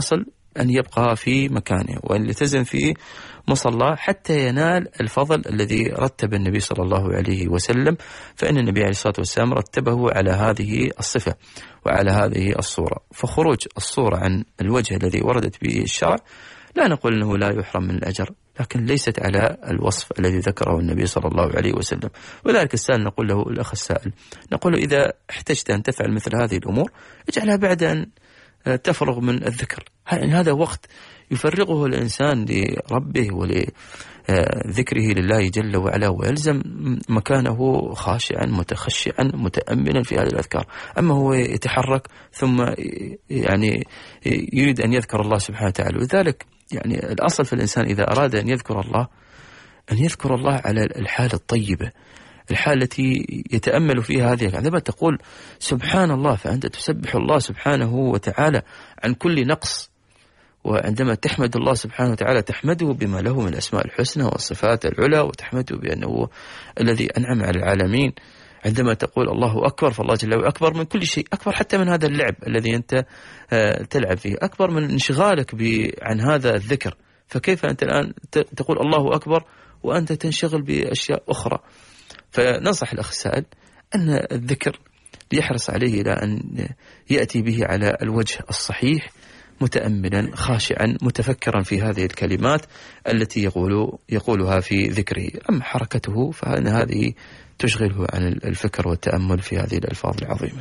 أن يبقى في مكانه وأن يلتزم في مصلاه حتى ينال الفضل الذي رتب النبي صلى الله عليه وسلم. فإن النبي عليه الصلاة والسلام رتبه على هذه الصفة وعلى هذه الصورة. فخروج الصورة عن الوجه الذي وردت به الشرع لا نقول أنه لا يحرم من الأجر، لكن ليست على الوصف الذي ذكره النبي صلى الله عليه وسلم. وذلك السائل نقول له، الأخ السائل نقول له إذا احتجت أن تفعل مثل هذه الأمور اجعلها بعد أن تفرغ من الذكر. هذا وقت يفرغه الإنسان لربه ولذكره لله جل وعلا، ويلزم مكانه خاشعا متخشعا متأملا في هذه الأذكار. أما هو يتحرك ثم يعني يريد أن يذكر الله سبحانه وتعالى. وذلك يعني الأصل في الإنسان إذا أراد أن يذكر الله أن يذكر الله على الحال الطيبة، الحالة التي يتأمل فيها هذه. عندما تقول سبحان الله فأنت تسبح الله سبحانه وتعالى عن كل نقص، وعندما تحمد الله سبحانه وتعالى تحمده بما له من الأسماء الحسنى والصفات العلى، وتحمده بأنه الذي أنعم على العالمين. عندما تقول الله أكبر فالله جل وعلا أكبر من كل شيء، أكبر حتى من هذا اللعب الذي أنت تلعب فيه، أكبر من انشغالك عن هذا الذكر. فكيف أنت الآن تقول الله أكبر وأنت تنشغل بأشياء أخرى؟ فننصح الأخ السائل أن الذكر يحرص عليه إلى أن يأتي به على الوجه الصحيح، متأملا خاشعا متفكرا في هذه الكلمات التي يقولها في ذكره. أما حركته فإن هذه تشغله عن الفكر والتأمل في هذه الألفاظ العظيمة.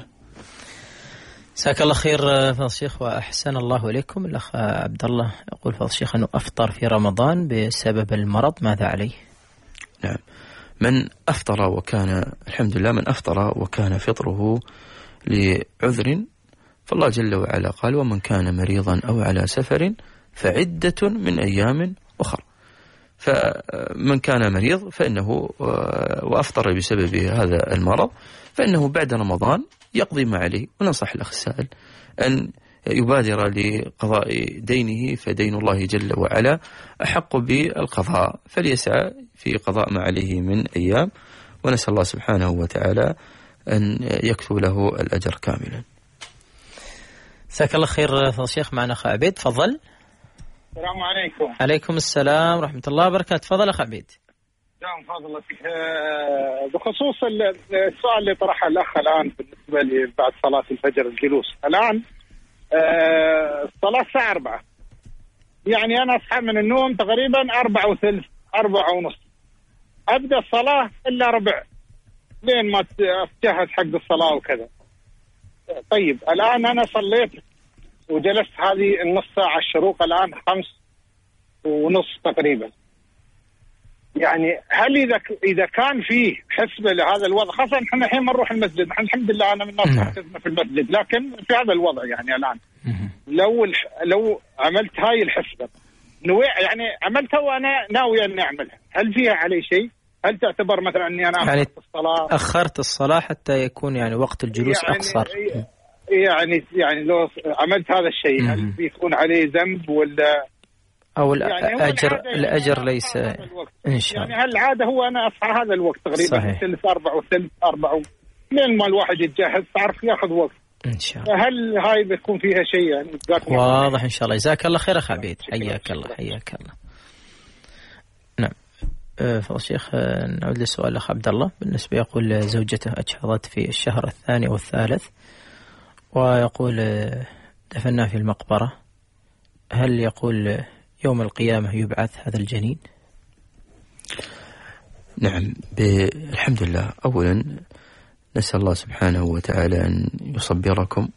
جزاك الله خير فضل الشيخ وأحسن الله إليكم. الأخ عبد الله يقول فضل الشيخ أنه أفطر في رمضان بسبب المرض، ماذا عليه؟ نعم، من أفطر وكان الحمد لله من أفطر وكان فطره لعذر فالله جل وعلا قال ومن كان مريضا أو على سفر فعدة من أيام أخرى. فمن كان مريض فإنه وأفطر بسبب هذا المرض فإنه بعد رمضان يقضي ما عليه. وننصح الأخ السائل أن يبادر لقضاء دينه، فدين الله جل وعلا أحق بالقضاء، فليسعى في قضاء ما عليه من أيام، ونسأل الله سبحانه وتعالى أن يكتب له الأجر كاملا. جزاك الله خير فضل الشيخ. معنا أخ عبيد، تفضل. السلام عليكم. عليكم السلام ورحمة الله وبركاته. تفضل أخ عبيد. نعم فضلك. بخصوص السؤال اللي طرحه الأخ الآن بالنسبة لي بعد صلاة الفجر الجلوس الآن، الصلاة الساعة 4، يعني أنا أصحى من النوم تقريبا 4:30 4:30، أبدأ الصلاة إلا ربع لين ما أتجهز حق الصلاة وكذا. طيب الآن أنا صليت وجلست هذه النص ساعة الشروق، الآن 5:30 تقريبا. يعني هل إذا كان فيه حسبة لهذا الوضع، خاصة احنا الحين ما نروح المسجد، احنا الحمد لله أنا من الناس حسبنا في المسجد، لكن في هذا الوضع يعني الآن لو عملت هاي الحسبة يعني عملتها وأنا ناوي أن أعملها، هل فيها علي شيء؟ هل تعتبر مثلا أني أنا يعني أخرت الصلاة؟ أخرت الصلاة حتى يكون يعني وقت الجلوس يعني أقصر. يعني لو عملت هذا الشيء هل بيكون عليه ذنب ولا أو الأجر ليس إن شاء الله؟ يعني هل العادة هو أنا أصحى هذا الوقت تقريبا 4:30 لين ما الواحد يتجهز تعرف ياخذ وقت إن شاء الله. هل هاي بتكون فيها شيء يعني؟ واضح إن شاء الله. جزاك الله خير أخ عبيد، حياك الله حياك الله. نعم فضل الشيخ نعود للسؤال الأخ عبد الله. بالنسبة يقول زوجته أجهضت في الشهر الثاني والثالث، ويقول دفناه في المقبرة، هل يقول يوم القيامة يبعث هذا الجنين؟ نعم الحمد لله. أولا نسأل الله سبحانه وتعالى أن يصبركم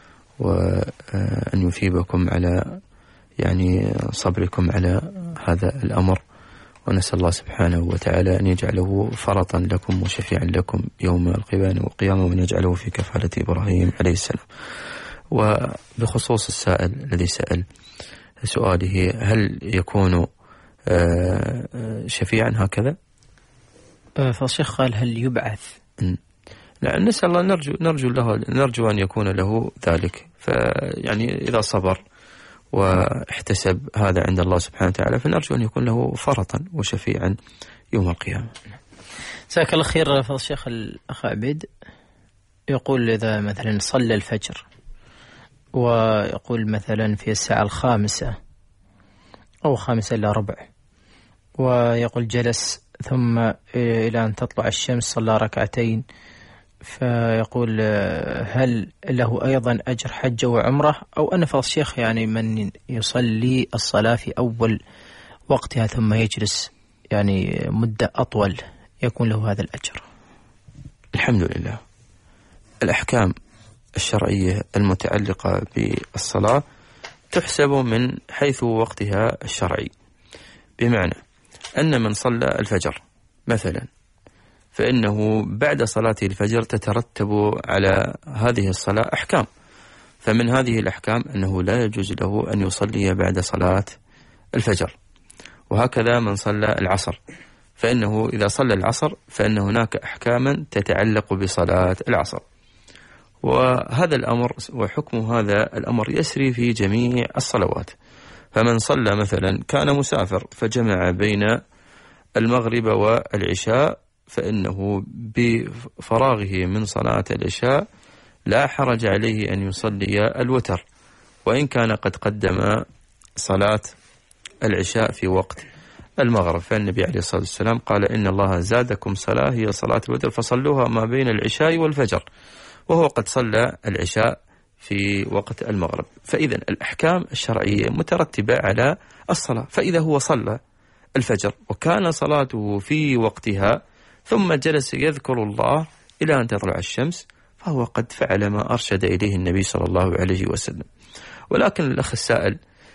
وأن يثيبكم على يعني صبركم على هذا الأمر، ونسأل الله سبحانه وتعالى أن يجعله فرطا لكم وشفيعا لكم يوم القيامة وأن يجعله في كفالة إبراهيم عليه السلام. وبخصوص السائل الذي سأل سؤاله هل يكون شفيعا هكذا؟ فالشيخ قال هل يبعث؟ نعم نسأل الله، نرجو أن يكون له ذلك. فيعني إذا صبر واحتسب هذا عند الله سبحانه وتعالى فنرجو أن يكون له فرطا وشفيعا يوم القيامة. جزاك الله خير فضل الشيخ. الأخ عبيد يقول إذا مثلا صلى الفجر ويقول مثلا في الساعة 5 أو 5:45، ويقول جلس ثم إلى أن تطلع الشمس صلى ركعتين، فيقول هل له أيضا أجر حج وعمرة؟ أو أن فضل الشيخ يعني من يصلي الصلاة في أول وقتها ثم يجلس يعني مدة أطول يكون له هذا الأجر؟ الحمد لله. الأحكام الشرعية المتعلقة بالصلاة تحسب من حيث وقتها الشرعي، بمعنى أن من صلى الفجر مثلا فإنه بعد صلاة الفجر تترتب على هذه الصلاة أحكام، فمن هذه الأحكام أنه لا يجوز له أن يصلي بعد صلاة الفجر. وهكذا من صلى العصر فإنه إذا صلى العصر فإن هناك أحكاما تتعلق بصلاة العصر. وهذا الأمر وحكم هذا الأمر يسري في جميع الصلوات. فمن صلى مثلا كان مسافر فجمع بين المغرب والعشاء فإنه بفراغه من صلاة العشاء لا حرج عليه أن يصلي الوتر، وإن كان قد قدم صلاة العشاء في وقت المغرب. فالنبي عليه الصلاة والسلام قال إن الله زادكم صلاة هي صلاة الوتر فصلوها ما بين العشاء والفجر، وهو قد صلى العشاء في وقت المغرب. فإذا الأحكام الشرعية مترتبة على الصلاة. فإذا هو صلى الفجر وكان صلاته في وقتها ثم جلس يذكر الله إلى أن تطلع الشمس فهو قد فعل ما أرشد إليه النبي صلى الله عليه وسلم. ولكن الأخ السائل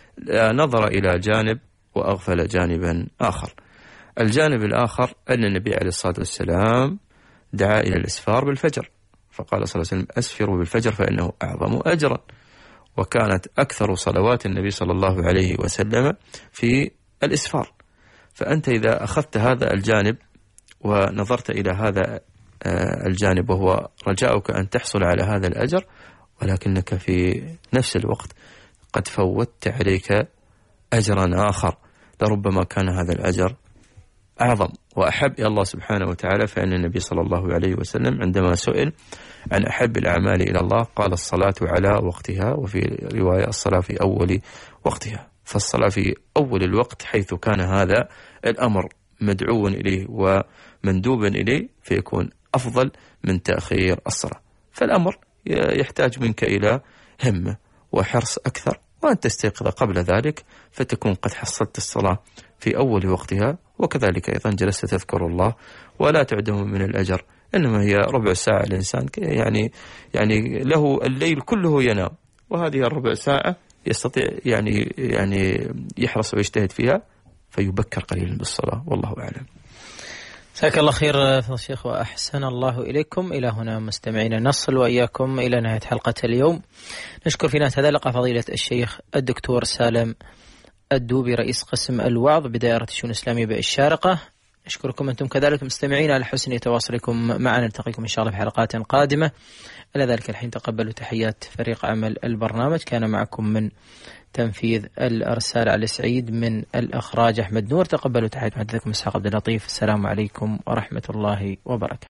نظر إلى جانب وأغفل جانبا آخر. الجانب الآخر أن النبي عليه الصلاة والسلام دعا إلى الإسفار بالفجر، فقال صلى الله عليه وسلم أسفروا بالفجر فإنه أعظم أجرا، وكانت أكثر صلوات النبي صلى الله عليه وسلم في الإسفار. فأنت إذا أخذت هذا الجانب ونظرت إلى هذا الجانب وهو رجاؤك أن تحصل على هذا الأجر، ولكنك في نفس الوقت قد فوتت عليك أجرا آخر لربما كان هذا الأجر أعظم وأحب إلى الله سبحانه وتعالى. فإن النبي صلى الله عليه وسلم عندما سئل عن أحب الأعمال إلى الله قال الصلاة على وقتها، وفي رواية الصلاة في أول وقتها. فالصلاة في أول الوقت حيث كان هذا الأمر مدعو إليه ومندوبا إليه فيكون أفضل من تأخير الصلاة. فالأمر يحتاج منك إلى همة وحرص أكثر، وأن تستيقظ قبل ذلك فتكون قد حصلت الصلاة في أول وقتها، وكذلك أيضا جلست تذكر الله ولا تعده من الأجر، إنما هي ربع ساعة الإنسان يعني له الليل كله ينام، وهذه الربع ساعة يستطيع يعني يحرص ويجتهد فيها فيبكر قليلا بالصلاة، والله أعلم. جزاك الله خير فضل الشيخ وأحسن الله إليكم. إلى هنا مستمعينا نصل وإياكم إلى نهاية حلقة اليوم. نشكر في نهاية هذا اللقاء فضيلة الشيخ الدكتور سالم الدوبي رئيس قسم الوعظ بدائرة الشؤون الإسلامية بالشارقة. نشكركم أنتم كذلك مستمعين على حسن تواصلكم معنا. نلتقيكم إن شاء الله في حلقات قادمة. إلى ذلك الحين تقبلوا تحيات فريق عمل البرنامج. كان معكم من تنفيذ الأرسال علي سعيد، من الإخراج أحمد نور. تقبلوا تحيات محدثكم إسحاق عبد اللطيف. السلام عليكم ورحمة الله وبركاته.